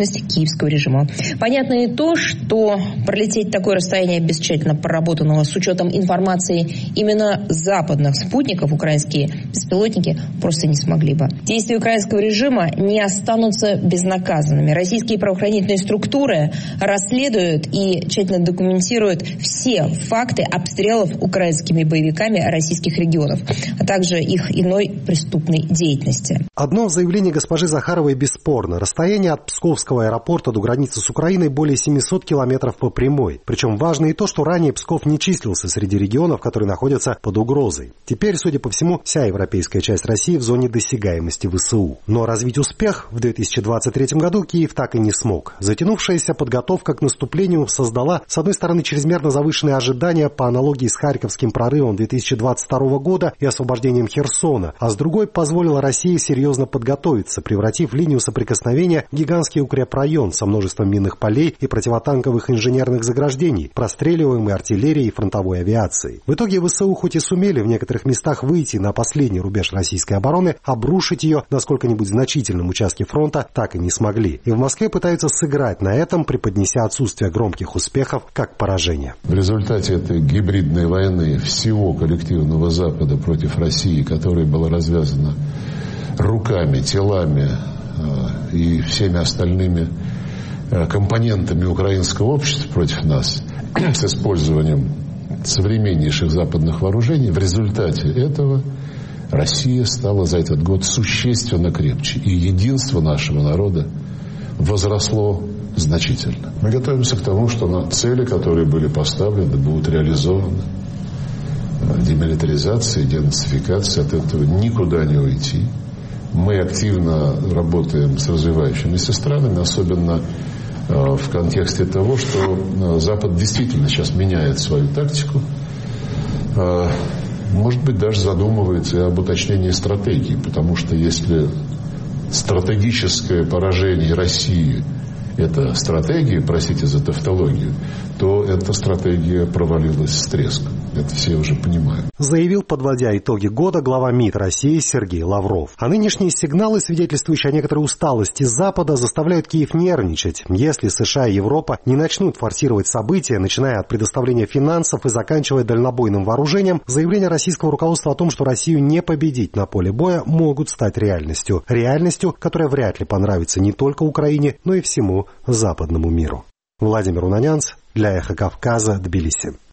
промышленность киевского режима. Понятно и то, что пролететь такое расстояние без тщательно проработанного с учетом информации именно западных спутников украинские беспилотники просто не смогли бы. Действия украинского режима не останутся безнаказанными. Российские правоохранительные структуры расследуют и тщательно документируют все факты обстрелов украинскими боевиками российских регионов, а также их иной преступной деятельности. Одно в заявлении госпожи Захаровой бесспорно. Расстояние от Псковского аэропорта до границы с Украиной более 700 километров по прямой. Причем важно и то, что ранее Псков не числился среди регионов, которые находятся под угрозой. Теперь, судя по всему, вся европейская часть России в зоне досягаемости ВСУ. Но развить успех в 2023 году Киев так и не смог. Затянувшаяся подготовка к наступлению создала, с одной стороны, чрезмерно завышенные ожидания по аналогии с Харьковским прорывом 2022 года и освобождением Херсона, а с другой позволила России серьезно подготовиться, превратив линию соприкосновения в гигантский укрепрайон со множеством минных полей и противотанковых инженерных заграждений, простреливаемой артиллерией и фронтовой авиацией. В итоге ВСУ хоть и сумели в некоторых местах выйти на последний рубеж российской обороны, обрушить ее на сколько-нибудь значительном участке фронта так и не смогли. И в Москве пытаются сыграть на этом, преподнеся отсутствие громких успехов как поражение. В результате этой гибридной войны всего коллективного Запада против России, которая была развязана руками, телами и всеми остальными компонентами украинского общества против нас с использованием современнейших западных вооружений, в результате этого Россия стала за этот год существенно крепче. И единство нашего народа возросло значительно. Мы готовимся к тому, что цели, которые были поставлены, будут реализованы. Демилитаризация, денацификация, от этого никуда не уйти. Мы активно работаем с развивающимися странами, особенно в контексте того, что Запад действительно сейчас меняет свою тактику. Может быть, даже задумывается и об уточнении стратегии, потому что если стратегическое поражение России – это стратегия, простите за тавтологию, то эта стратегия провалилась с треском. Это все уже понимают. Заявил, подводя итоги года, глава МИД России Сергей Лавров. А нынешние сигналы, свидетельствующие о некоторой усталости Запада, заставляют Киев нервничать. Если США и Европа не начнут форсировать события, начиная от предоставления финансов и заканчивая дальнобойным вооружением, заявления российского руководства о том, что Россию не победить на поле боя, могут стать реальностью. Реальностью, которая вряд ли понравится не только Украине, но и всему западному миру. Владимир Унанянц для Эхо Кавказа, Тбилиси.